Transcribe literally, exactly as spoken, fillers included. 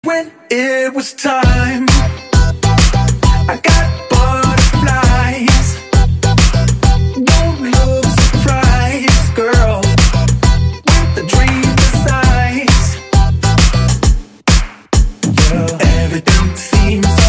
when it was time. I got butterflies. Don't look surprised, girl, with the dream size. Well, everything seems